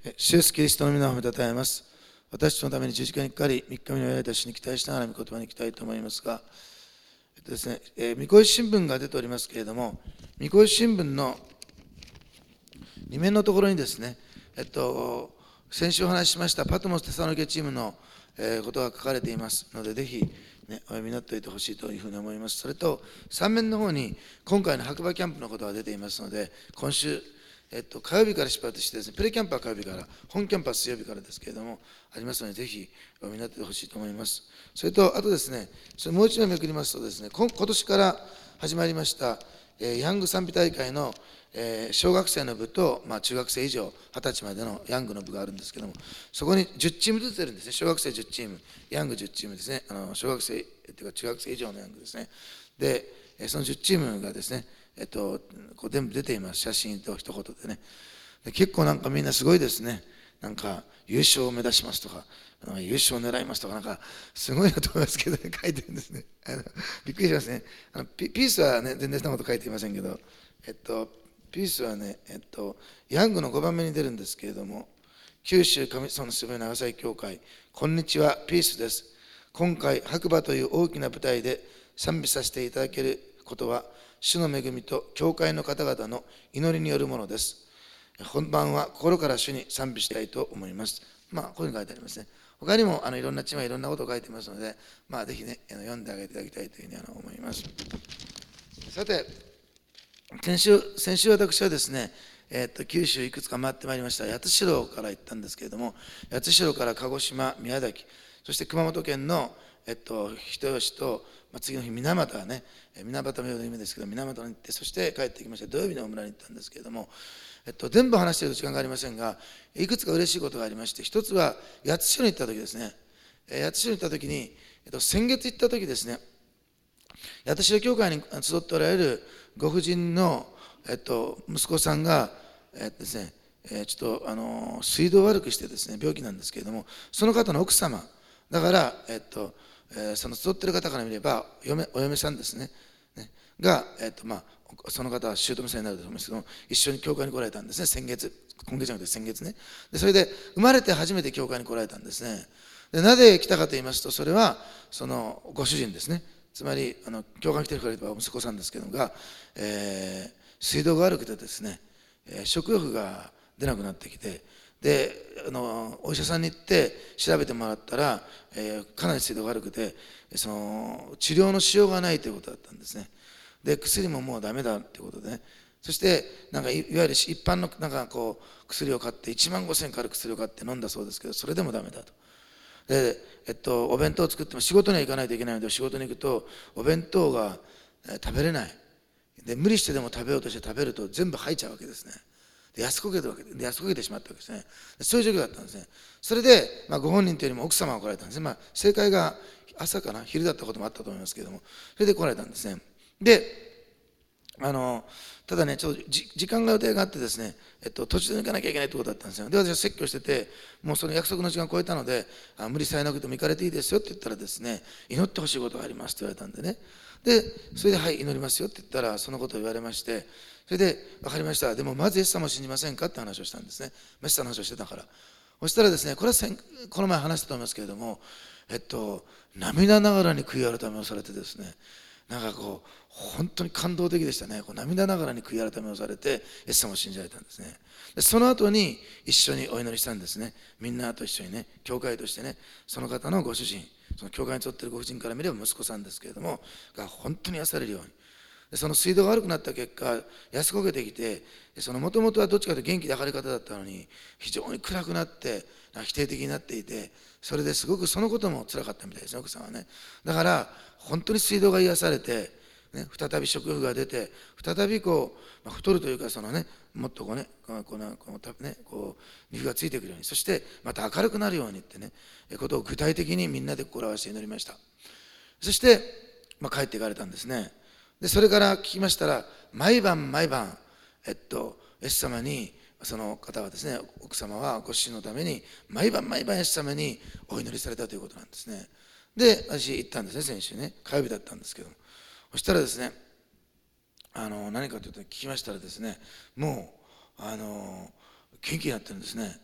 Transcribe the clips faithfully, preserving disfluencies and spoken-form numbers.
主イエスキリストの皆を褒めたたえます。私のために十字架にかかり、三日目にやられた死に期待しながら御言葉に行きたいと思いますが、えっとですね、えー、御子新聞が出ておりますけれども、御子新聞のに面のところにですね、えっと、先週お話ししましたパトモス・テサロニケチームの、えー、ことが書かれていますので、ぜひ、ね、お読みになっておいてほしいというふうに思います。それと、さん面の方に今回の白馬キャンプのことが出ていますので、今週、えっと、火曜日から出発してですね、プレキャンプは火曜日から、本キャンプは水曜日からですけれども、ありますので、ぜひお読みになってほしいと思います。それと、あとですね、それもう一枚めくりますとですね、今今年から始まりました、えー、ヤング賛美大会の、えー、小学生の部と、まあ、中学生以上、はたちまでのヤングの部があるんですけども、そこにじゅうチームずつ出るんですね、小学生じゅうチーム、ヤングじゅうチームですね、あの小学生、というか中学生以上のヤングですね。で、そのじゅうチームがですね、えっと、こう全部出ています、写真と一言でね。で結構なんかみんなすごいですね。なんか優勝を目指しますとか、優勝を狙いますとか、なんかすごいなと思いますけど、ね、書いてるんですね。あのびっくりしますね。あのピ。ピースはね、全然そんなこと書いていませんけど、えっと、ピースはね、えっと、ヤングのごばんめに出るんですけれども、九州神様のすべ長崎教会、こんにちは、ピースです。今回、白馬という大きな舞台で賛美させていただけることは、主の恵みと教会の方々の祈りによるものです。本番は心から主に賛美したいと思います。まあ、こういうふうに書いてありますね。他にもあのいろんなチームはいろんなことを書いてますので、まあ、ぜひね、読んであげていただきたいというふうに思います。さて、先週、先週私はですね、えー、と九州いくつか回ってまいりました。八代から行ったんですけれども、八代から鹿児島、宮崎、そして熊本県の、えっと、人吉と、まあ、次の日、水俣ね、水俣のような意味ですけど、水俣に行って、そして帰ってきました。土曜日の村に行ったんですけれども、えっと、全部話している時間がありませんが、いくつか嬉しいことがありまして、一つは八代に行った時ですね、八代に行った時に、えっと、先月行った時ですね、八代教会に集っておられるご婦人の、えっと、息子さんが、えっとですね、えー、ちょっとあの水道を悪くしてですね、病気なんですけれども、その方の奥様だから、えっとえー、その集っている方から見れば嫁お嫁さんですね、ねが、えっとまあ、その方は姑さんになると思いますけども、一緒に教会に来られたんですね、先月、今月じゃなくて先月ね。でそれで生まれて初めて教会に来られたんですね。でなぜ来たかと言いますと、それはそのご主人ですね、つまりあの教会に来てくれた息子さんですけどもが、えー、水道が悪くてですね、えー、食欲が出なくなってきて、であのお医者さんに行って調べてもらったら、えー、かなり水道が悪くて、その治療のしようがないということだったんですね。で薬ももうダメだということでね、そしてなんかいわゆる一般のなんかこう薬を買っていちまんごせんえんかかる薬を買って飲んだそうですけど、それでもダメだと。で、えっと、お弁当を作っても仕事には行かないといけないので、仕事に行くとお弁当が食べれない。で無理してでも食べようとして食べると全部吐いちゃうわけですね。で安こけたわけで安こけてしまったわけですね。そういう状況だったんですね。それで、まあ、ご本人というよりも奥様が来られたんですね。まあ、正解が朝かな昼だったこともあったと思いますけれども、それで来られたんですね。であのただね、ちょっと時間が予定があってですね、えっと、途中で行かなきゃいけないということだったんですよ。で、私は説教してて、もうその約束の時間を超えたので、あ無理されなくても行かれていいですよって言ったらですね、祈ってほしいことがありますと言われたんでね。で、それで、はい、祈りますよって言ったら、そのことを言われまして、それで、分かりました。でも、まずイエス様を信じませんかって話をしたんですね。メッサの話をしてたから。そしたらですね、これはこの前話したと思いますけれども、えっと、涙ながらに悔い改めをされてですね、なんかこう本当に感動的でしたね。こう涙ながらに悔い改めをされてイエス様を信じられたんですね。でその後に一緒にお祈りしたんですね。みんなと一緒にね、教会としてね、その方のご主人、その教会に沿っているご婦人から見れば息子さんですけれどもが本当に癒されるように。でその水道が悪くなった結果、安こけてきて、もともとはどっちかというと元気で明るい方だったのに非常に暗くなって否定的になっていて、それですごくそのことも辛かったみたいですね、奥さんはね。だから本当に水道が癒されて、ね、再び食欲が出て、再びこう、まあ、太るというか、そのね、もっとこうね、こうこうこうねこう肉がついてくるように、そしてまた明るくなるようにってね、ことを具体的にみんなで心合わせて祈りました。そして、まあ、帰っていかれたんですね。でそれから聞きましたら、毎晩毎晩、えっと、イエス様に、その方はですね、奥様はご主人のために毎晩毎晩イエス様にお祈りされたということなんですね。で私行ったんですね、先週ね、火曜日だったんですけども、そしたらですね、あの何かというと聞きましたらですね、もうあの元気になってるんですね。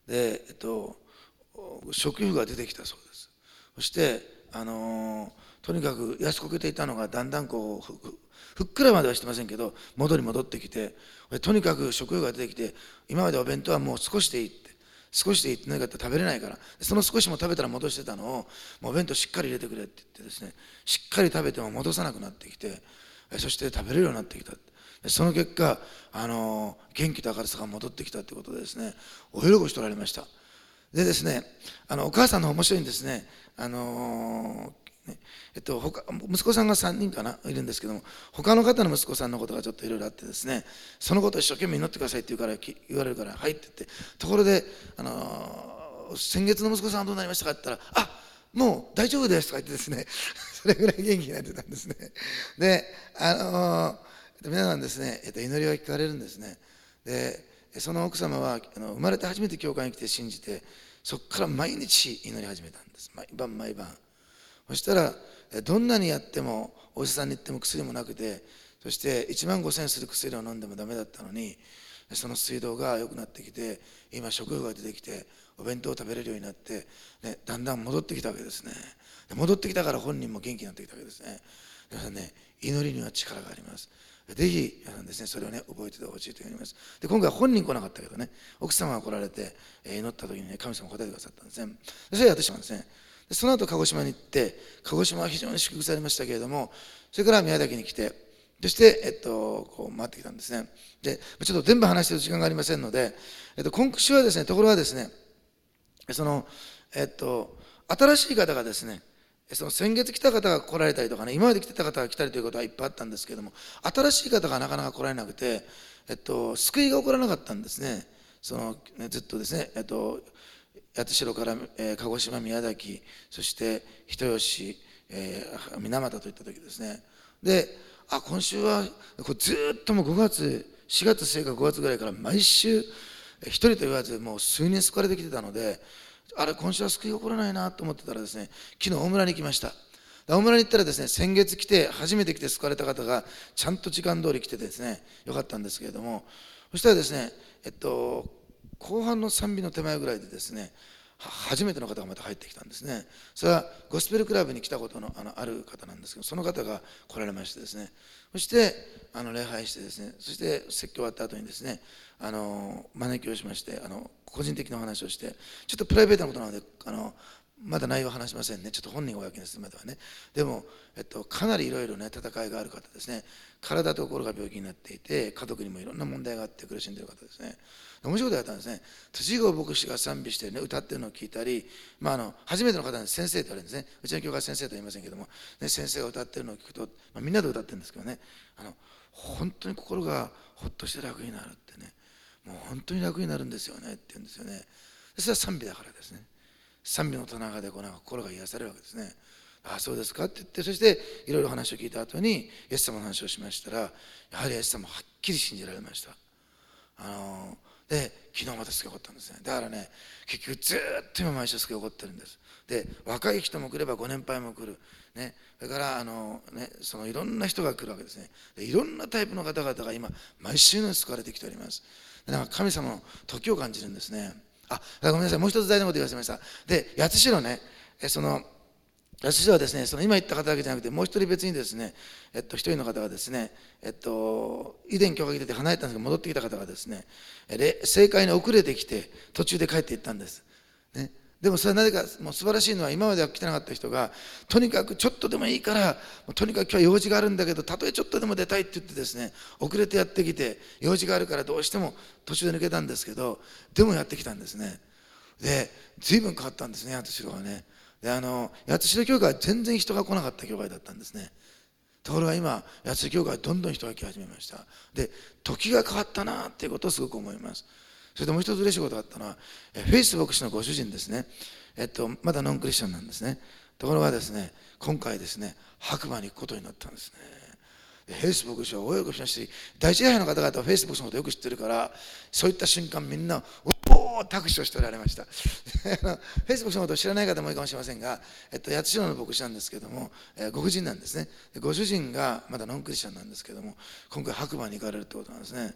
で、えっと、食欲が出てきたそうです。そしてあのとにかく安こけていたのがだんだんこうふふっくらまではしてませんけど戻り戻ってきて、とにかく食欲が出てきて、今までお弁当はもう少しでいいって、少しでいいって何かって食べれないから、その少しも食べたら戻してたのを、もうお弁当しっかり入れてくれって言ってですね、しっかり食べても戻さなくなってきて、そして食べれるようになってきた。その結果、あの元気と明るさが戻ってきたということでですね、お喜びしておられました。でですね、あのお母さんの面白いんですね。あのねえっと、他息子さんがさんにんかないるんですけども、他の方の息子さんのことがちょっといろいろあってですね、そのことを一生懸命祈ってくださいって言うから言われるから「はい」って言って、ところで、あのー先月の息子さんはどうなりましたかって言ったら「あ、もう大丈夫です」とか言ってですね、それぐらい元気になってたんですね。で、あのー、皆さんですね、えっと、祈りは聞かれるんですね。でその奥様はあの生まれて初めて教会に来て信じて、そこから毎日祈り始めたんです。毎晩毎晩。そしたらどんなにやってもお医者さんに行っても薬もなくて、そしていちまんごせんえんする薬を飲んでもダメだったのに、その水道が良くなってきて、今食欲が出てきてお弁当を食べれるようになって、ね、だんだん戻ってきたわけですね。で戻ってきたから本人も元気になってきたわけですね。だからね、祈りには力があります。ぜひ皆さんですね、それをね覚えててほしいと思います。で今回は本人来なかったけどね、奥様が来られて、えー、祈った時にね、神様が答えてくださったんですね。でそれやってしまうんですね。でその後鹿児島に行って、鹿児島は非常に祝福されましたけれども、それから宮崎に来て、そして、えっと、こう回ってきたんですね。でちょっと全部話している時間がありませんので、えっと、今週はですね、ところはですね、その、えっと、新しい方がですね、その先月来た方が来られたりとかね、今まで来てた方が来たりということはいっぱいあったんですけれども、新しい方がなかなか来られなくて、えっと、救いが起こらなかったんですね。そのねずっとですね、えっと、八代から、えー、鹿児島、宮崎、そして人吉、えー、水俣といった時ですね。で、あ、今週はこれずっともうごがつ、しがつ末かごがつぐらいから毎週、一人と言わずもう数人救われてきてたので、あれ今週は救いが起こらないなと思ってたらですね、昨日大村に来ました。大村に行ったらですね、先月来て初めて来て救われた方がちゃんと時間通り来てですね、よかったんですけれども、そしたらですね、えっと後半の賛美の手前ぐらいでですね、初めての方がまた入ってきたんですね。それはゴスペルクラブに来たことの あ, のある方なんですけど、その方が来られましてですね、そしてあの礼拝してですね、そして説教終わった後にですね、あの招きをしまして、あの個人的なお話をして、ちょっとプライベートなことなのであのまだ内容は話しませんね。ちょっと本人を公にするまではね。でも、えっと、かなりいろいろね戦いがある方ですね。体と心が病気になっていて、家族にもいろんな問題があって苦しんでいる方ですね。面白いことやったんですね。辻郷牧師が賛美して、ね、歌ってるのを聞いたり、まあ、あの初めての方に先生と言われるんですね。うちの教会は先生とは言いませんけども、ね、先生が歌ってるのを聞くと、まあ、みんなで歌ってるんですけどね、あの本当に心がほっとして楽になるってね、もう本当に楽になるんですよねって言うんですよね。それは賛美だからですね。賛美の棚中でこうなんか心が癒されるわけですね。ああそうですかって言って、そしていろいろ話を聞いた後にイエス様の話をしましたら、やはりイエス様はっきり信じられました。あので昨日また救い起こったんですね。だからね、結局ずっと今毎週救い起こってるんです。で若い人も来ればご年配も来る、ね、それからあの、ね、そのいろんな人が来るわけですね。でいろんなタイプの方々が今毎週のように救われてきております。でなんか神様の時を感じるんですね。あ、ごめんなさい、もう一つ大事なこと言わせました。で八代ね、その八代はですね、その今言った方だけじゃなくて、もう一人別にですね、えっと、一人の方がですね、えっと、以前教会に出て離れたんですけど、戻ってきた方がですね、正解に遅れてきて、途中で帰っていったんです。ね、でもそれはなぜか、もう素晴らしいのは、今までは来てなかった人が、とにかくちょっとでもいいから、とにかく今日は用事があるんだけど、たとえちょっとでも出たいって言ってですね、遅れてやってきて、用事があるからどうしても途中で抜けたんですけど、でもやってきたんですね。で、随分変わったんですね、八代はね。であの八代教会は全然人が来なかった教会だったんですね。ところが今八代教会はどんどん人が来始めました。で時が変わったなっていうことをすごく思います。それともう一つ嬉しいことがあったのは、フェイス牧師のご主人ですね、えっと、まだノンクリスチャンなんですね。ところがですね、今回ですね、白馬に行くことになったんですね。フェイス牧師は大喜びしましたし、第一礼拝の方々はフェイス牧師のことをよく知ってるから、そういった瞬間みんなおお拍手をしておられました。フェイス牧師のことを知らない方も多いかもしれませんが、えっと、八代の牧師なんですけども、えー、ご婦人なんですね。ご主人がまだノンクリスチャンなんですけども、今回白馬に行かれるってことなんですね。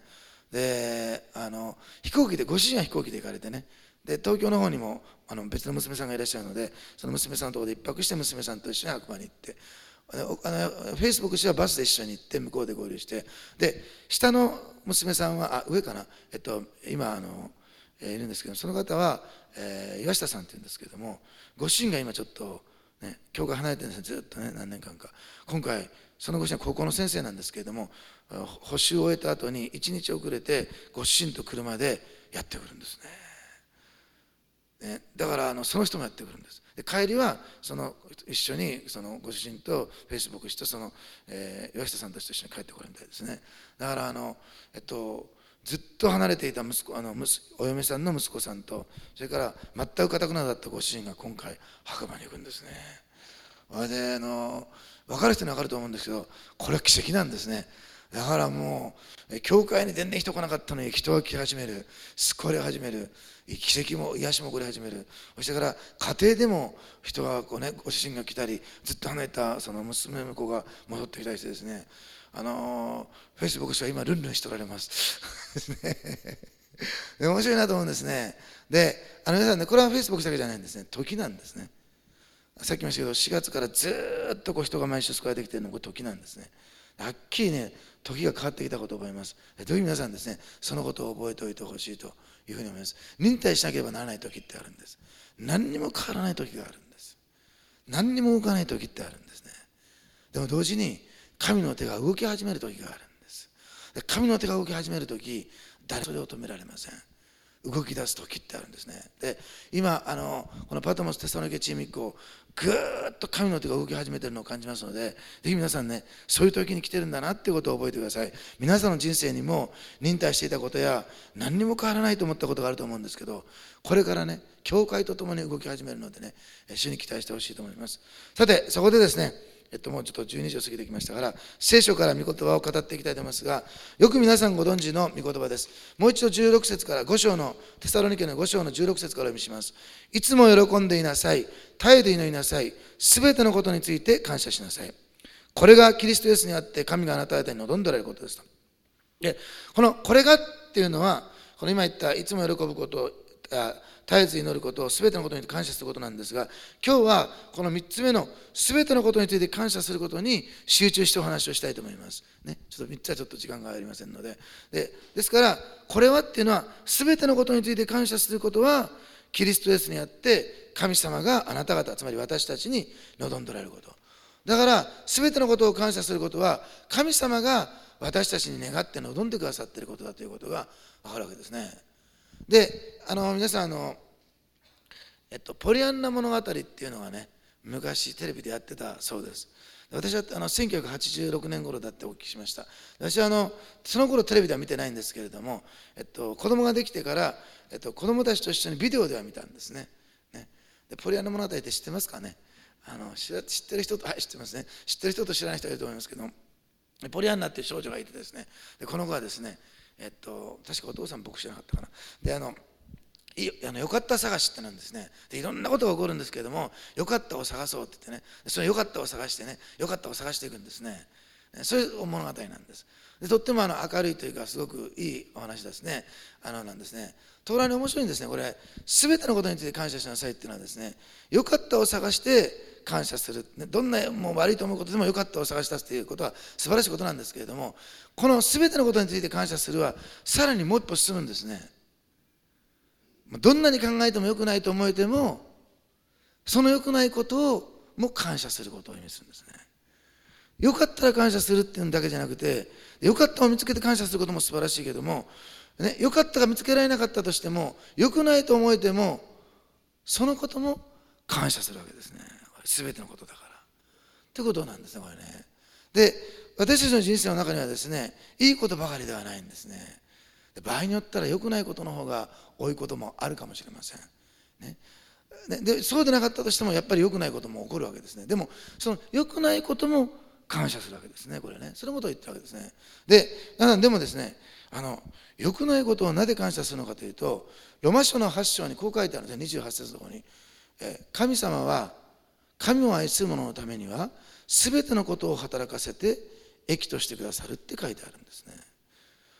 であの飛行機で、ご主人は飛行機で行かれてね、で東京の方にもあの別の娘さんがいらっしゃるので、その娘さんのところで一泊して娘さんと一緒に白馬に行って、あのフェイスブック氏はバスで一緒に行って向こうで合流して、で下の娘さんはあ上かな、えっと、今あの、えー、いるんですけど、その方は、えー、岩下さんっていうんですけども、ご主人が今ちょっと、ね、教会離れてるんですよ、ずっとね、何年間か。今回そのご主人は高校の先生なんですけれども、補習を終えた後にいちにち遅れてご主人と車でやってくるんですね。ね、だからあのその人もやってくるんです。で帰りはその一緒にそのご主人とフェイスブックして、その、えー、岩下さんたちと一緒に帰ってこるみたいですね。だからあの、えっと、ずっと離れていた息子、あのお嫁さんの息子さんと、それから全く固くなだったご主人が今回白馬に行くんですね。それであの分かる人に分かると思うんですけど、これは奇跡なんですね。だからもう教会に全然人来なかったのに人が来始める、救われ始める、奇跡も癒しも起こり始める。そしてから家庭でも人がこうね、ご主人が来たり、ずっと離れたその娘の子が戻ってきたりしてですね、あのフェイスブック氏は今ルンルンしておられますで面白いなと思うんですね。であの皆さんね、これはフェイスブックだけじゃないんですね、時なんですね。さっきも言いましたけど、しがつからずっとこう人が毎週救われてきているのが時なんですね。はっきりね、時が変わってきたことを覚えます。どういう皆さんですね、そのことを覚えておいてほしいというふうに思います。忍耐しなければならない時ってあるんです。何にも変わらない時があるんです。何にも動かない時ってあるんですね。でも同時に神の手が動き始める時があるんです。で神の手が動き始める時、誰もそれを止められません。動き出す時ってあるんですね。で今あのこのパトモステサロニケチーム以降、ぐーっと神の手が動き始めているのを感じますので、ぜひ皆さんね、そういう時に来てるんだなっていうことを覚えてください。皆さんの人生にも忍耐していたことや何にも変わらないと思ったことがあると思うんですけど、これからね、教会とともに動き始めるのでね、主に期待してほしいと思います。さてそこでですね、えっと、もうちょっとじゅうにじを過ぎてきましたから、聖書から御言葉を語っていきたいと思いますが、よく皆さんご存知の御言葉です。もう一度じゅうろく節からご章の、テサロニケのご章のじゅうろく節からお読みします。いつも喜んでいなさい。絶えて祈りなさい。すべてのことについて感謝しなさい。これがキリストイエスにあって神があなた方に望んでおられることですと。で、このこれがっていうのは、この今言ったいつも喜ぶこと、絶えず祈ることを全てのことに感謝することなんですが、今日はこのみっつめの全てのことについて感謝することに集中してお話をしたいと思います、ね、ちょっとみっつはちょっと時間がありませんので、でですからこれはっていうのは、全てのことについて感謝することはキリストイエスにあって神様があなた方、つまり私たちに望んでおられること。だから全てのことを感謝することは、神様が私たちに願って望んでくださっていることだということが分かるわけですね。で、あの皆さんあの、えっと、ポリアンナ物語っていうのがね、昔テレビでやってたそうです。私はあのせんきゅうひゃくはちじゅうろくねん頃だってお聞きしました。私はあのその頃テレビでは見てないんですけれども、えっと、子供ができてから、えっと、子供たちと一緒にビデオでは見たんですね。ねでポリアンナ物語って知ってますかね。あの知ってる人と、はい、知ってますね。知ってる人と知らない人がいると思いますけど、ポリアンナっていう少女がいてですね、でこの子はですね、えっと、確かお父さん僕知らなかったかな。であのいあのよかった探しってなんですね。でいろんなことが起こるんですけれども、よかったを探そうって言ってね、そのよかったを探してね、よかったを探していくんですね。そういう物語なんです。でとってもあの明るいというか、すごくいいお話ですね。あのなんですね。とらに面白いんですね。これ全てのことについて感謝しなさいっていうのはですね、よかったを探して感謝する、どんなもう悪いと思うことでもよかったを探し出すということは素晴らしいことなんですけれども、この全てのことについて感謝するはさらにもう一歩進むんですね。どんなに考えてもよくないと思えても、そのよくないことをも感謝することを意味するんですね。よかったら感謝するっていうだけじゃなくて、よかったを見つけて感謝することも素晴らしいけども、ね、よかったが見つけられなかったとしても、よくないと思えてもそのことも感謝するわけですね。全てのことだからってことなんですね、これね。で、私たちの人生の中にはですね、いいことばかりではないんですね。場合によったら良くないことの方が多いこともあるかもしれません、ね、でそうでなかったとしてもやっぱり良くないことも起こるわけですね。でもその良くないことも感謝するわけですね、これね。そのことを言ってるわけですね。で、でもですね、あの良くないことをなぜ感謝するのかというと、ロマ書のはち章にこう書いてあるんですね。にじゅうはち節のところに、え神様は神を愛する者のためには全てのことを働かせて益としてくださるって書いてあるんですね。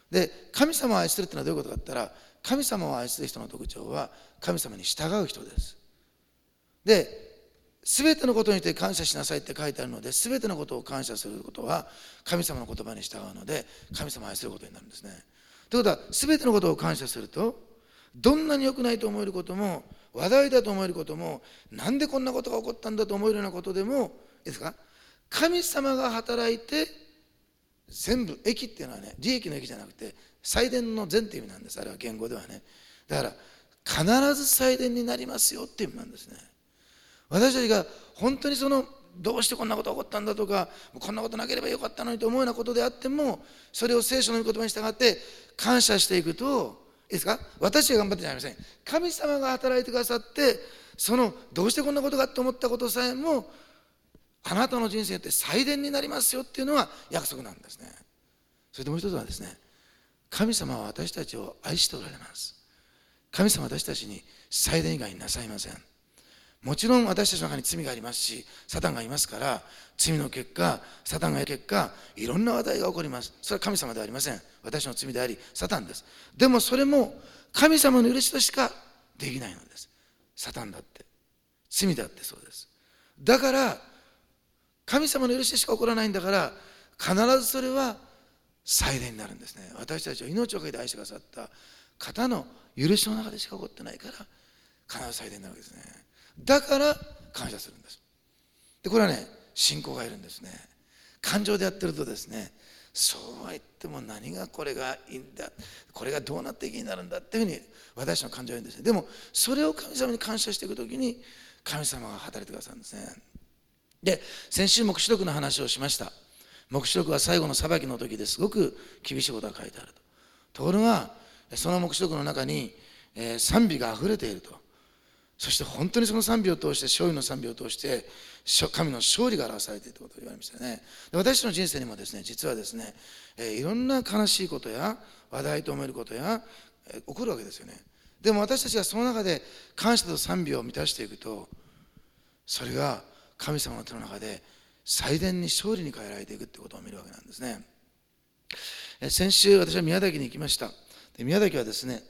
で、神様を愛するってのはどういうことかって言ったら、神様を愛する人の特徴は神様に従う人です。で、すべてのことについて感謝しなさいって書いてあるので、すべてのことを感謝することは神様の言葉に従うので、神様を愛することになるんですね。ということは、すべてのことを感謝すると、どんなに良くないと思えることも、話題だと思えることも、なんでこんなことが起こったんだと思えるようなことでも、いいですか、神様が働いて全部、益っていうのはね、利益の益じゃなくて祭殿の善っていう意味なんです。あれは言語ではね。だから必ず祭殿になりますよっていう意味なんですね。私たちが本当にそのどうしてこんなことが起こったんだとか、こんなことなければよかったのにと思うようなことであっても、それを聖書の御言葉に従って感謝していくと、いいですか、私が頑張ってじゃありません。神様が働いてくださって、そのどうしてこんなことかと思ったことさえもあなたの人生によって祭殿になりますよっていうのが約束なんですね。それともう一つはですね、神様は私たちを愛しておられます。神様は私たちに祭殿以外になさいません。もちろん私たちの中に罪がありますし、サタンがいますから、罪の結果、サタンがいる結果、いろんな話題が起こります。それは神様ではありません。私の罪であり、サタンです。でもそれも神様の許しとしかできないのです。サタンだって、罪だってそうです。だから神様の許ししか起こらないんだから、必ずそれは祭殿になるんですね。私たちを命をかけて愛してくださった方の許しの中でしか起こってないから、必ず祭殿になるわけですね。だから感謝するんです。で、これはね、信仰がいるんですね。感情でやってるとですね、そうは言っても何がこれがいいんだ、これがどうなっていきになるんだっていうふうに私の感情がいるんですね。でもそれを神様に感謝していくときに、神様が働いてくださるんですね。で、先週黙示録の話をしました。黙示録は最後の裁きの時ですごく厳しいことが書いてあると。ところがその黙示録の中に、えー、賛美があふれていると。そして本当にその賛美を通して、勝利の賛美を通して神の勝利が表されているということを言われましたね。で、私の人生にもですね、実はですね、えー、いろんな悲しいことや話題と思えることや、えー、起こるわけですよね。でも私たちがその中で感謝と賛美を満たしていくと、それが神様の手の中で祭殿に勝利に変えられていくということを見るわけなんですね。先週私は宮崎に行きました。で、宮崎はですね、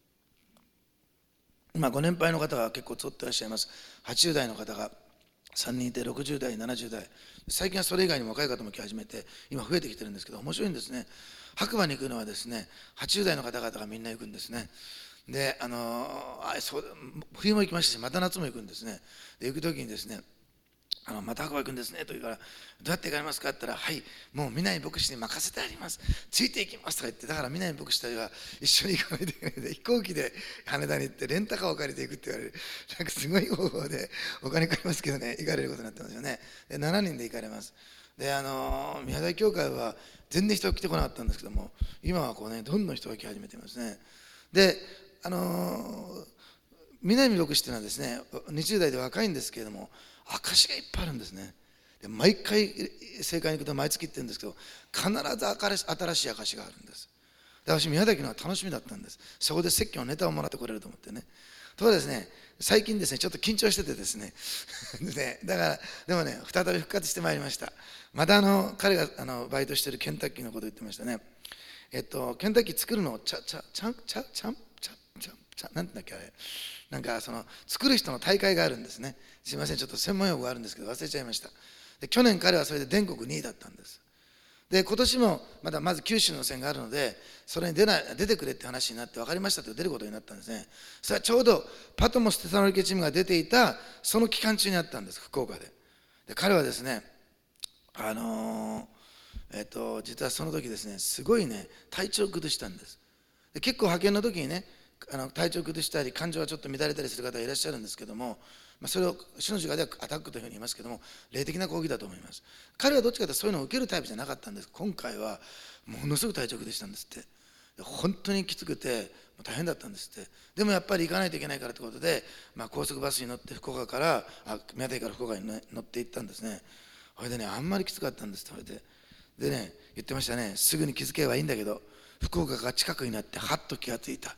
今ご年配の方が結構集っていらっしゃいます。はちじゅう代の方がさんにんいて、ろくじゅう代、ななじゅう代、最近はそれ以外にも若い方も来始めて今増えてきてるんですけど、面白いんですね。白馬に行くのはですね、はちじゅう代の方々がみんな行くんですね。で、あのあそう冬も行きましたし、また夏も行くんですね。で、行く時にですね、あのまた白馬行くんですねと言うから、どうやって行かれますかって言ったら、はい、もう南牧師に任せてあります、ついていきますとか言って、だから南牧師たちは一緒に行かないといけないので、飛行機で羽田に行ってレンタカーを借りていくって言われる、なんかすごい方法でお金かかりますけどね、行かれることになってますよね。で、しちにんで行かれます。で、あの宮台教会は全然人が来てこなかったんですけども、今はこうね、どんどん人が来始めていますね。で、あの南牧師っていうのはですね、にじゅう代で若いんですけれども、証がいっぱいあるんですね。で、毎回正会に行くと毎月行ってるんですけど、必ず新しい証があるんです。で、私宮崎のは楽しみだったんです。そこで説教のネタをもらってこれると思ってね。ところがですね、最近ですね、ちょっと緊張しててですねで、だからでもね、再び復活してまいりました。またあの彼があのバイトしてるケンタッキーのことを言ってましたね。えっとケンタッキー作るのをちゃちゃちゃんちゃちゃんちゃちゃちゃなんて言うんだっけあれ、なんかその作る人の大会があるんですね。すいません、ちょっと専門用語があるんですけど忘れちゃいました。で、去年彼はそれで全国にいだったんです。で、今年もまだまず九州の予選があるので、それに出ない出てくれって話になって、分かりましたと出ることになったんですね。それはちょうどパトモステサロニケチームが出ていたその期間中にあったんです、福岡で。で、彼はですね、あのー、えっと実はその時ですね、すごいね体調を崩したんです。で、結構派遣の時にね、あの体調を崩したり感情がちょっと乱れたりする方がいらっしゃるんですけども、まあ、それを主の字がではアタックというふうに言いますけども、霊的な攻撃だと思います。彼はどっちかというとそういうのを受けるタイプじゃなかったんです。今回はものすごく体調を崩したんですって。本当にきつくて大変だったんですって。でもやっぱり行かないといけないからということで、まあ、高速バスに乗って福岡からあ宮崎から福岡に乗って行ったんですね。それでね、あんまりきつかったんですって。でね、言ってましたね、すぐに気づけばいいんだけど、福岡が近くになってはっと気がついた。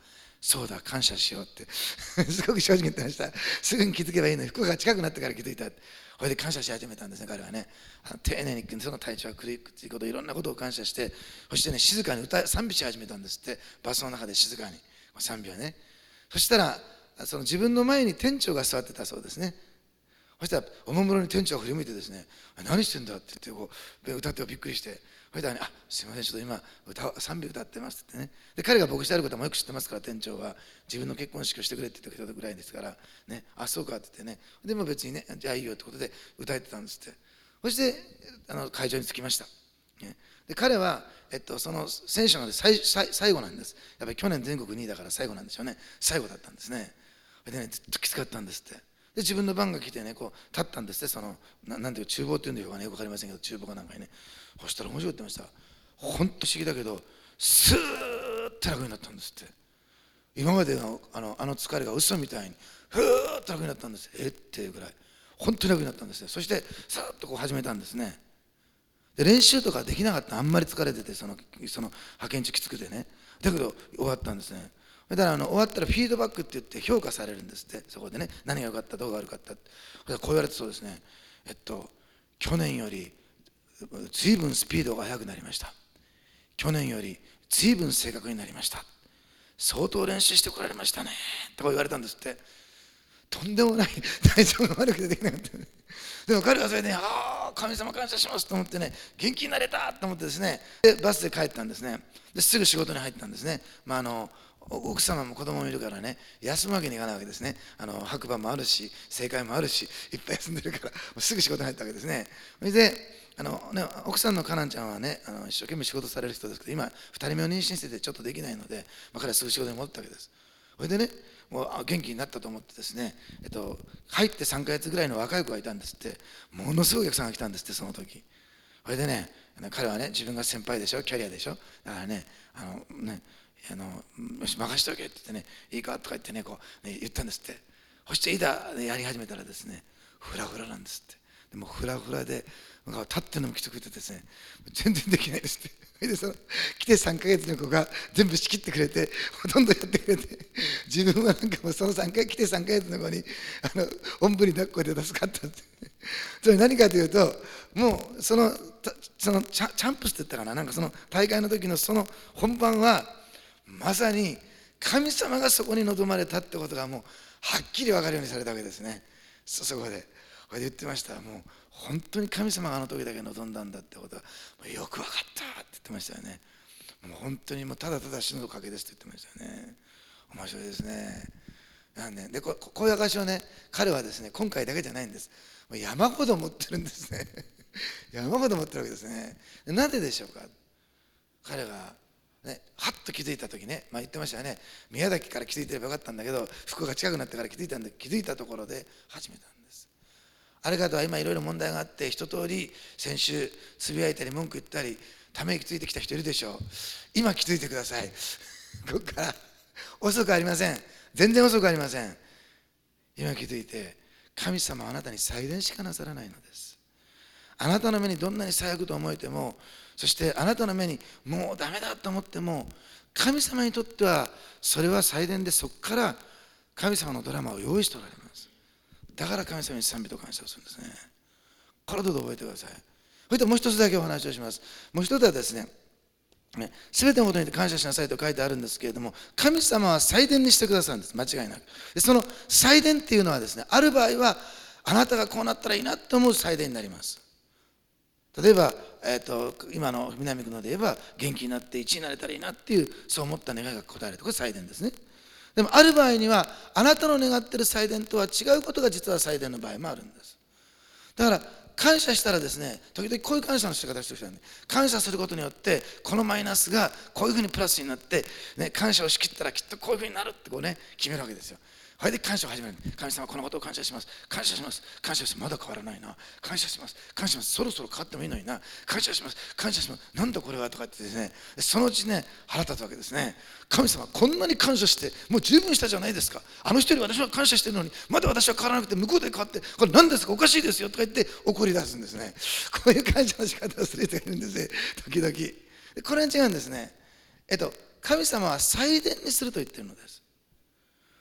そうだ、感謝しようってすごく正直に言ってました。すぐに気づけばいいのに、福岡が近くなってから気づいた。これで感謝し始めたんですね、彼はね。あの丁寧にその体調が狂いということ、いろんなことを感謝して、そしてね、静かに歌賛美し始めたんですって。バスの中で静かに賛美はね。そしたらその自分の前に店長が座ってたそうですね。そしたらおもむろに店長が振り向いてですね、何してんだって言ってこう歌ってびっくりして、それで、ね、あ、すいません、ちょっと今歌賛美歌ってますってね。で彼が牧師であることもよく知ってますから、店長は自分の結婚式をしてくれって言ってくれたぐらいですからね。あ、そうかって言ってね。でも別にね、じゃあいいよってことで歌えてたんですって。そしてあの会場に着きました、ね。で彼は、えっと、その選手ので 最, 最, 最後なんです。やっぱり去年全国にいだから最後なんでしょうね。最後だったんですね。でね、ずっときつかったんですって。で自分の番が来てね、こう立ったんですって。そのななんていうか厨房っていうんでしょうかね、よく分かりませんけど、厨房かなんかにね。そしたら面白いって言ってました。本当不思議だけど、スーッと楽になったんですって。今までのあのあの疲れが嘘みたいにふーっと楽になったんです。えっていうぐらい本当に楽になったんですね。そしてさーっとこう始めたんですね。で練習とかできなかった。あんまり疲れてて、そのその派遣中きつくてね。だけど終わったんですね。だからあの終わったらフィードバックって言って評価されるんですって。そこでね、何が良かった、どうが悪かった。こう言われてそうですね。えっと去年より随分スピードが速くなりました。去年より随分正確になりました。相当練習してこられましたねとか言われたんですって。とんでもない体調が悪くてできなかった。でも彼はそれで、ね、ああ神様感謝しますと思ってね、元気になれたと思ってですね、でバスで帰ったんですね。ですぐ仕事に入ったんですね。まああの奥様も子供もいるからね、休むわけにいかないわけですね。あの白馬もあるし、正解もあるし、いっぱい休んでるからもうすぐ仕事に入ったわけですね。それであの、ね、奥さんのカナンちゃんはね、あの一生懸命仕事される人ですけど、今ふたりめを妊娠しててちょっとできないので、まあ、彼はすぐ仕事に戻ったわけです。それでね、もう元気になったと思ってですね、えっと、入ってさんかげつぐらいの若い子がいたんですって。ものすごいお客さんが来たんですって、その時。それでね、彼はね、自分が先輩でしょ、キャリアでしょ、だからね、あのねあのよし任しとけって言ってね、いいかとか言ってね、こうね言ったんですって。そしていざやり始めたらですね、フラフラなんですって。でもフラフラで立ってるのもきつくてですね、全然できないですって。それでその来てさんかげつの子が全部仕切ってくれて、ほとんどやってくれて、自分はなんかもうそのさんかい来てさんかげつの子にあのおんぶに抱っこで助かったって。それ何かというと、もうそのそのチャチャンプスって言ったかな、なんかその大会の時のその本番はまさに神様がそこに望まれたってことがもうはっきり分かるようにされたわけですね。そそこでこれで言ってました。もう本当に神様があの時だけ望んだんだってことはよく分かったって言ってましたよね。もう本当にもうただただ死ぬおかげですって言ってましたよね。面白いですね。なんででここういう証をね、彼はですね、今回だけじゃないんです。山ほど持ってるんですね。山ほど持ってるわけですね。なぜでしょうか。彼がね、はっと気づいた時ね、まあ、言ってましたよね。宮崎から気づいてればよかったんだけど、福岡が近くなってから気づいたんで、気づいたところで始めたんです。あれ方は今いろいろ問題があって、一通り先週つぶやいたり文句言ったりため息ついてきた人いるでしょう。今気づいてください。ここから遅くありません。全然遅くありません。今気づいて、神様はあなたに祭殿しかなさらないのです。あなたの目にどんなに最悪と思えても、そしてあなたの目にもうダメだと思っても、神様にとってはそれは祭殿で、そこから神様のドラマを用意しておられます。だから神様に賛美と感謝をするんですね。これどうぞ覚えてください。それともう一つだけお話をします。もう一つはですね、すべてのことに感謝しなさいと書いてあるんですけれども、神様は祭殿にしてくださるんです。間違いなく。でその祭殿っていうのはですね、ある場合はあなたがこうなったらいいなと思う祭殿になります。例えば、えー、と今の南区ので言えば元気になっていちいになれたらいいなっていう、そう思った願いが答えるところが祭殿ですね。でもある場合にはあなたの願っている祭殿とは違うことが実は祭殿の場合もあるんです。だから感謝したらですね、時々こういう感謝の仕方をしてる人はね、感謝することによってこのマイナスがこういうふうにプラスになって、ね、感謝をしきったらきっとこういうふうになるってこうね決めるわけですよ。それで感謝を始める。神様このことを感謝します。感謝します。感謝します。まだ変わらないな。感謝します。感謝します。そろそろ変わってもいいのにな。感謝します。感謝します。なんだこれはとか言ってですね、そのうちね、腹立つわけですね。神様こんなに感謝してもう十分したじゃないですか。あの人に私は感謝してるのにまだ私は変わらなくて向こうで変わって、これ何ですか、おかしいですよとか言って怒り出すんですね。こういう感謝の仕方をする人がいるんですね、時々。これは違うんですね。えっと神様は祭殿にすると言ってるのです。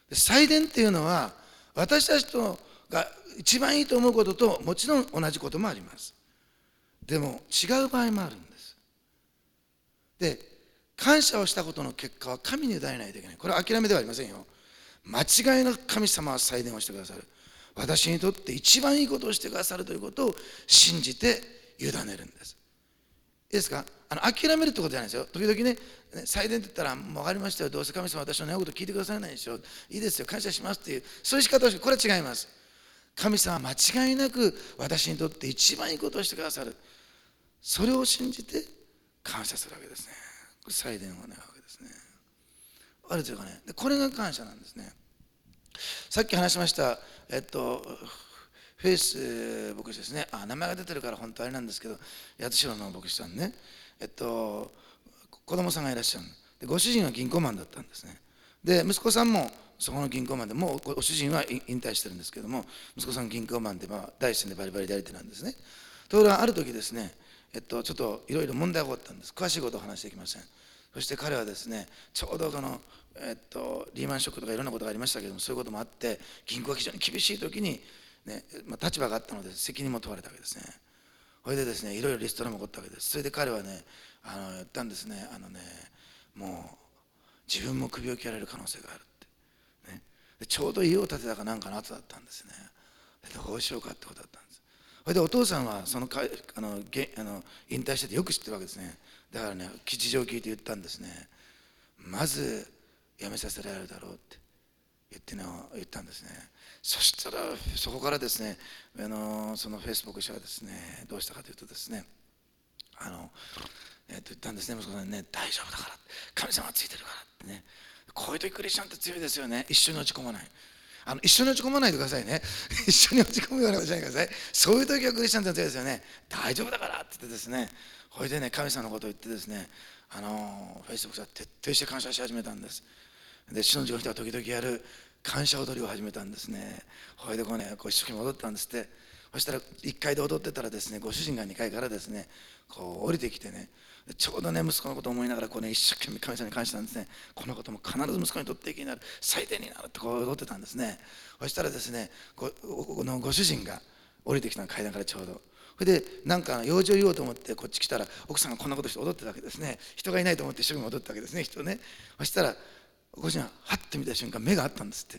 祭典っていうのは私たちとが一番いいと思うことともちろん同じこともあります。でも違う場合もあるんです。で、感謝をしたことの結果は神に委ねないといけない。これは諦めではありませんよ。間違いなく神様は祭典をしてくださる。私にとって一番いいことをしてくださるということを信じて委ねるんです。いいですか？あの諦めるってことじゃないですよ。時々ね、祭典って言ったら、もう分かりましたよ、どうせ神様は私の願うこと聞いてくださらないでしょ、いいですよ、感謝しますっていう、そういう仕方をして、これは違います。神様は間違いなく私にとって一番いいことをしてくださる。それを信じて感謝するわけですね。これ祭典を願うわけですね。分かるでしょうかね。でこれが感謝なんですね。さっき話しました、えっと、フェイス牧師ですね。あ、名前が出てるから本当あれなんですけど、八代の牧師さんね。えっと、子供さんがいらっしゃる。でご主人は銀行マンだったんですね。で、息子さんもそこの銀行マンで、もうご主人は引退してるんですけども、息子さん銀行マンで、まあ、第一線でバリバリでやり手なんですね。ところがある時ですね、えっと、ちょっといろいろ問題が起こったんです。詳しいことを話していきません。そして彼はですね、ちょうどこの、えっと、リーマンショックとかいろんなことがありましたけども、そういうこともあって、銀行が非常に厳しい時に、ね、まあ、立場があったので責任も問われたわけですね。それでですね、いろいろリストラも起こったわけです。それで彼はね、あの言ったんですね、あのね、もう自分も首を切られる可能性があるって、ね、でちょうど家を建てたかなんかの後だったんですね。でどうしようかってことだったんです。それでお父さんはそのかあのげあの引退しててよく知ってるわけですね。だからね、事情を聞いて言ったんですね。まず辞めさせられるだろうって言っての言ったんですね。そしたらそこからですね、あのそのフェイスブック社はですね、どうしたかというとですね、あのえー、と言ったんですね、息子さんにね、大丈夫だから、神様がついてるからってね。こういう時クリスチャンって強いですよね。一緒に落ち込まない。あの一緒に落ち込まないでくださいね。一緒に落ち込むようなことしないでください。そういう時はクリスチャンって強いですよね。大丈夫だからって言ってですね、これでね、神様のことを言ってですね、あのフェイスブックは徹底して感謝し始めたんです。で、主の字の人は時々やる感謝踊りを始めたんですね。これでこうね、こう一生懸命踊ったんですって。そしたらいっかいで踊ってたらですね、ご主人がにかいからですね、こう降りてきてね、ちょうどね、息子のことを思いながらこうね、一生懸命神様に感謝したんですね。このことも必ず息子にとって益になる、最低になるってこう踊ってたんですね。そしたらですね、ごごのご主人が降りてきたの、階段からちょうど。それでなんか用事を言おうと思ってこっち来たら、奥さんがこんなことして踊ってたわけですね。人がいないと思って一生懸命踊ってたわけですね、人ね。そしたらご主人がハッて見た瞬間、目があったんですって。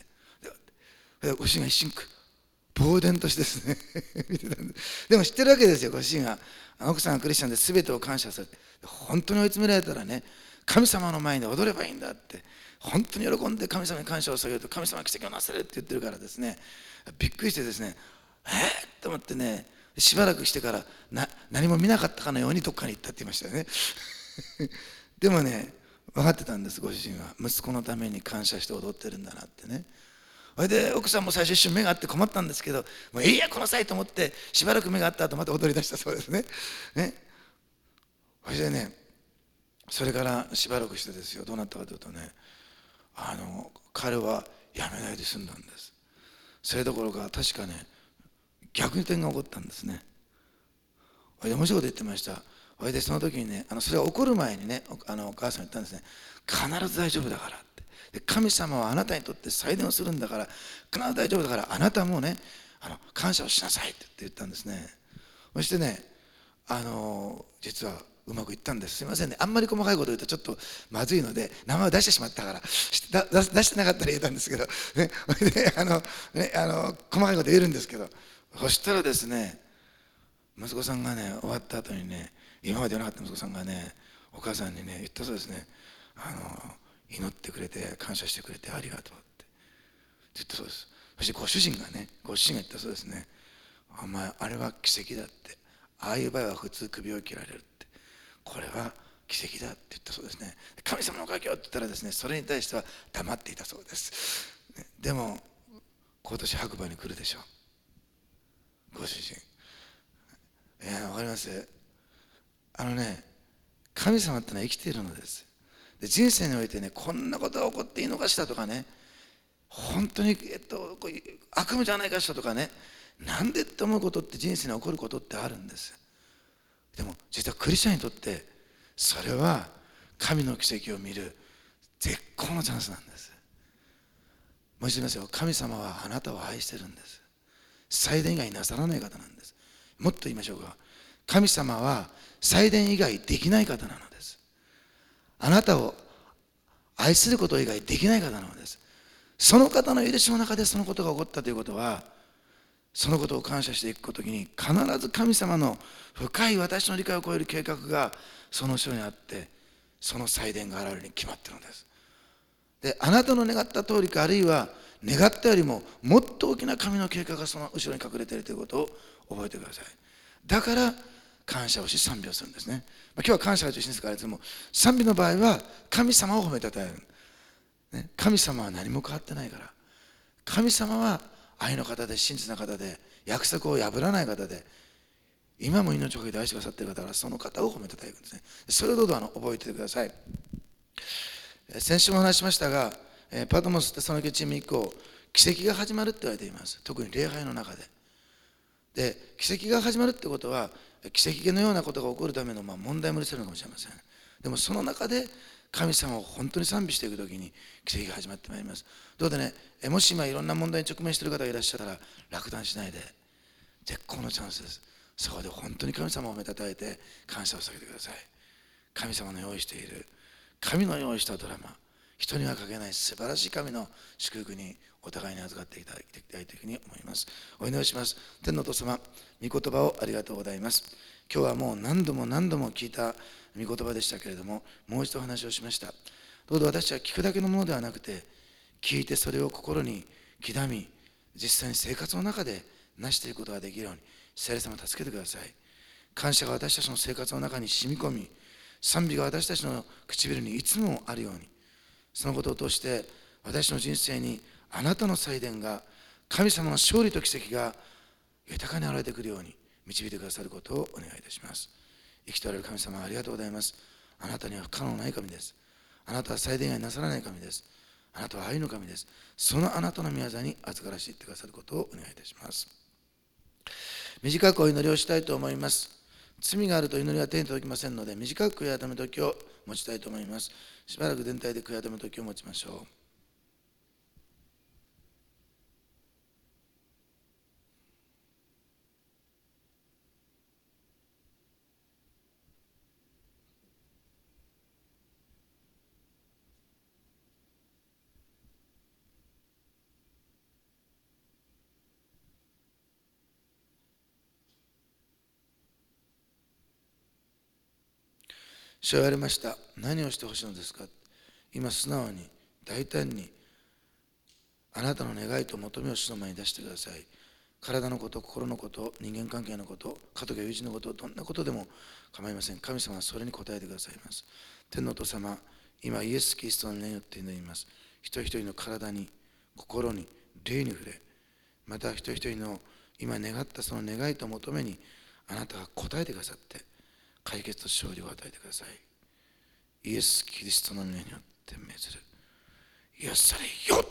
でご主人が一瞬呆然としてですね見てたんです。でも知ってるわけですよ、ご主人が。奥さんがクリスチャンで全てを感謝する。本当に追い詰められたらね、神様の前で踊ればいいんだって、本当に喜んで神様に感謝を捧げると神様は奇跡をなされるって言ってるからですね、びっくりしてですね、えー、と思ってね、しばらくしてからな何も見なかったかのようにどっかに行ったって言いましたよねでもね、分かってたんです、ご主人は。息子のために感謝して踊ってるんだなってね。それで奥さんも最初一瞬目があって困ったんですけど、もういいやこの際と思ってしばらく目があった後また踊り出したそうですね。ね、それでね、それからしばらくしてですよ、どうなったかというとね、あの彼はやめないで済んだんです。それどころか確かね、逆転が起こったんですね。それで面白いこと言ってました。それでその時にね、あのそれが起こる前にね、あのお母さん言ったんですね。必ず大丈夫だからって。で神様はあなたにとって祭典をするんだから、必ず大丈夫だから、あなたもね、あの感謝をしなさいって言ったんですね。そしてね、あの実はうまくいったんです。すいませんね、あんまり細かいこと言うとちょっとまずいので名前を出してしまったから、出してなかったら言えたんですけど、ね、であの、ね、あの細かいこと言えるんですけど、そしたらですね、息子さんがね、終わった後にね、今まで言わなかった息子さんがね、お母さんにね、言ったそうですね。あの祈ってくれて感謝してくれてありがとうって言ったそうです。そしてご主人がね、ご主人が言ったそうですね。お前あれは奇跡だって、ああいう場合は普通首を切られるって、これは奇跡だって言ったそうですね。神様のおかげよって言ったらですね、それに対しては黙っていたそうです。でも今年白馬に来るでしょう、ご主人。いや、わかります。あのね、神様ってのは生きているのです。で人生においてね、こんなことが起こっていいのかしらとかね、本当に、えっと、こう悪夢じゃないかしらとかね、なんでって思うことって人生に起こることってあるんです。でも実はクリスチャンにとってそれは神の奇跡を見る絶好のチャンスなんです。 う一度言いますよ。神様はあなたを愛してるんです。祭殿以外なさらない方なんです。もっと言いましょうか。神様は祭殿以外できない方なのです。あなたを愛すること以外できない方なのです。その方の許しの中でそのことが起こったということは、そのことを感謝していくときに、必ず神様の深い私の理解を超える計画がその後ろにあって、その祭殿が現れるに決まっているのです。で、あなたの願った通りか、あるいは願ったよりももっと大きな神の計画がその後ろに隠れているということを覚えてください。だから感謝をし賛美をするんですね。まあ、今日は感謝が中心ですから、いつも賛美の場合は神様を褒めたたえる、ね、神様は何も変わってないから。神様は愛の方で真実な方で約束を破らない方で、今も命をかけて愛してくださっている方から、その方を褒めたたえるんですね。それをどうぞあの覚えておいてください。先週も話しましたが、パトモス・テサロニケチーム以降、奇跡が始まるって言われています。特に礼拝の中で。で、奇跡が始まるってことは、奇跡のようなことが起こるためのまあ問題も許せるのかもしれません。でもその中で神様を本当に賛美していくときに奇跡が始まってまいります。どうでね、もし今いろんな問題に直面している方がいらっしゃったら、落胆しないで、絶好のチャンスです。そこで本当に神様を褒めたたえて感謝を捧げてください。神様の用意している、神の用意したドラマ、人にはかけない素晴らしい神の祝福にお互いに預かっていただきたいというふうに思います。お祈りします。天のお父様、御言葉をありがとうございます。今日はもう何度も何度も聞いた御言葉でしたけれども、もう一度お話をしました。どうぞ私は聞くだけのものではなくて、聞いてそれを心に刻み、実際に生活の中で成していくことができるように、聖霊様助けてください。感謝が私たちの生活の中に染み込み、賛美が私たちの唇にいつもあるように、そのことを通して私の人生にあなたの祭殿が、神様の勝利と奇跡が豊かに現れてくるように導いてくださることをお願いいたします。生きておられる神様、ありがとうございます。あなたには不可能ない神です。あなたは祭殿以外なさらない神です。あなたは愛の神です。そのあなたの御業に預からせていってくださることをお願いいたします。短くお祈りをしたいと思います。罪があると祈りは手に届きませんので、短く悔い改め時を持ちたいと思います。しばらく全体で悔い改め時を持ちましょう。主は言われました。何をしてほしいのですか。今素直に大胆にあなたの願いと求めを主の前に出してください。体のこと、心のこと、人間関係のこと、家族や友人のこと、どんなことでも構いません。神様はそれに答えてくださいます。天のお父様、今イエス・キリストの皆によって祈ります。一人一人の体に、心に、霊に触れ、また一人一人の今願ったその願いと求めにあなたが答えてくださって、解決と勝利を与えてください。イエス・キリストの皆によって命ずる。癒されよ。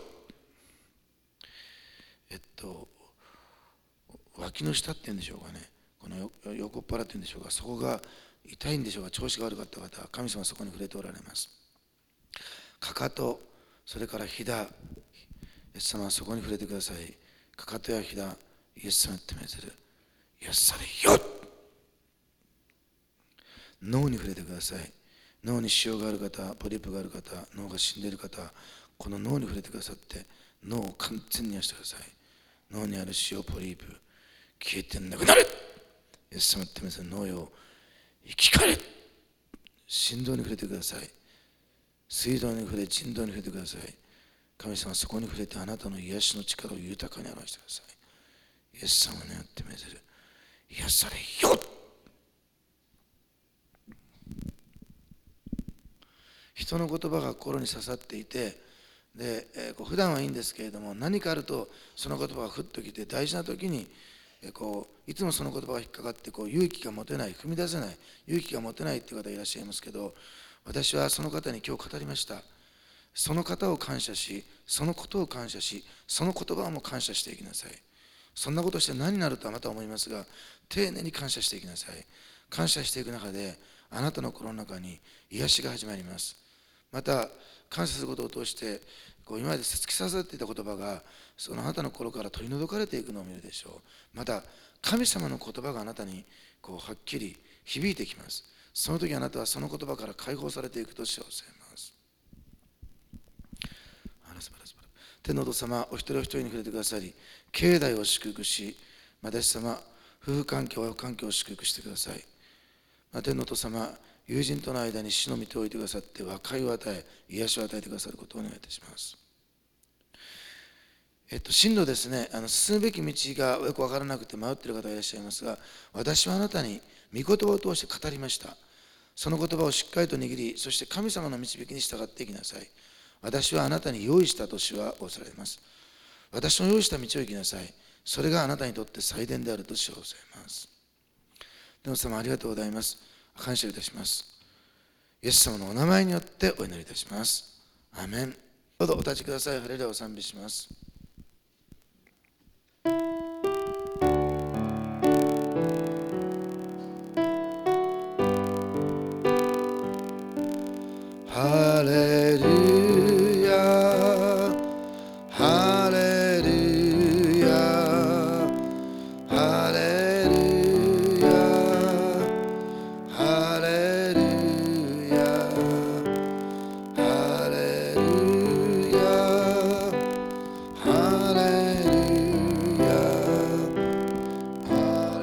えっと、脇の下っていうんでしょうかね、この横っ腹っていうんでしょうか、そこが痛いんでしょうか、調子が悪かった方は神様はそこに触れておられます。かかと、それからひだ、イエス様はそこに触れてください。かかとやひだ、イエス様によって命ずる。癒されよ。脳に触れてください。脳に腫瘍がある方、ポリープがある方、脳が死んでいる方、この脳に触れてくださって、脳を完全に癒してください。脳にある腫瘍、ポリープ、消えてなくなる。イエス様って皆さん、脳よ、生き返れ。心臓に触れてください。水道に触れ、腎臓に触れてください。神様はそこに触れてあなたの癒しの力を豊かに表してください。イエス様によって命ずる。癒されよ。人の言葉が心に刺さっていて、で、えー、こう普段はいいんですけれども、何かあるとその言葉がふっときて、大事な時に、えー、こういつもその言葉が引っかかってこう勇気が持てない、踏み出せない、勇気が持てないっていう方いらっしゃいますけど、私はその方に今日語りました。その方を感謝し、そのことを感謝し、その言葉も感謝していきなさい。そんなことして何になるとはまた思いますが、丁寧に感謝していきなさい。感謝していく中で、あなたの心の中に癒しが始まります。また感謝することを通してこう今まで突き刺さっていた言葉がそのあなたの心から取り除かれていくのを見るでしょう。また神様の言葉があなたにこうはっきり響いてきます。その時あなたはその言葉から解放されていくと幸せます。天のお父様、お一人お一人に触れてくださり、境内を祝福し、私様、夫婦関係、親子関係を祝福してください。また天のお父様、友人との間に死の見ておいてくださって、和解を与え、癒しを与えてくださることをお願いいたします。えっと、進路ですね、あの進むべき道がよく分からなくて迷っている方がいらっしゃいますが、私はあなたに御言葉を通して語りました。その言葉をしっかりと握り、そして神様の導きに従っていきなさい。私はあなたに用意したと主は仰せられます。私の用意した道を行きなさい。それがあなたにとって最善であると主は仰せられます。天の様ありがとうございます。感謝いたします。イエス様のお名前によってお祈りいたします。アーメン。どうぞお立ちください。ハレルヤを賛美します。ハレルヤ、ハレルヤ、ハレルヤ、ハレルヤ、ハレルヤ、ハレルヤ、ハ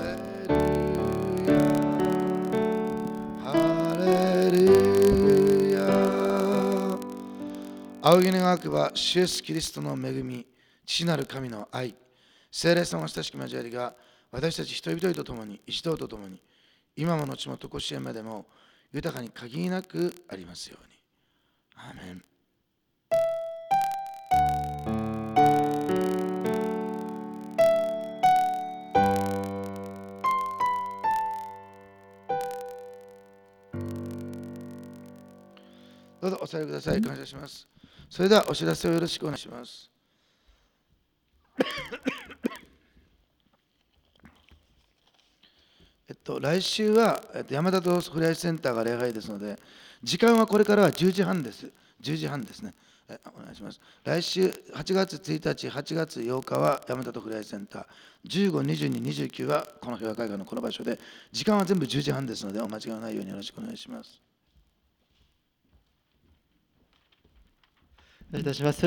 レルヤ。仰ぎ願わくば、主イエスキリストの恵み、父なる神の愛、聖霊様の親しき交わりが、私たち一人一人と共に、一同と共に、今も後も常しえまでも、豊かに限りなくありますように。アーメン。どうぞお座りください。感謝します。それではお知らせをよろしくお願いします。えっと、来週は、えっと、山田とフライセンターが礼拝ですので、時間はこれからはじゅうじはんです。じゅうじはんですね。えお願いします。来週はちがつついたち、はちがつようかは山田とフライセンター、じゅうご、にじゅうに、にじゅうくはこの平和会館のこの場所で、時間は全部じゅうじはんですので、お間違いのないようによろしくお願いします。 お願いいたします。